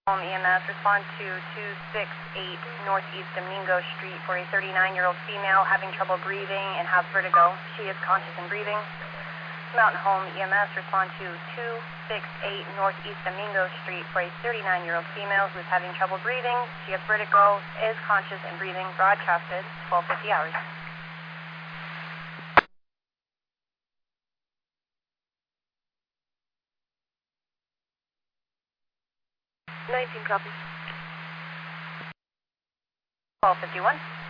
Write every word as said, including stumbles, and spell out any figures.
Home E M S, respond to two six eight Northeast Domingo Street for a thirty-nine-year-old female having trouble breathing and has vertigo. She is conscious and breathing. Mountain Home E M S, respond to two six eight Northeast Domingo Street for a thirty-nine-year-old female who is having trouble breathing. She has vertigo, is conscious and breathing. Broadcasted twelve fifty hours. nineteen copy. twelve fifty-one.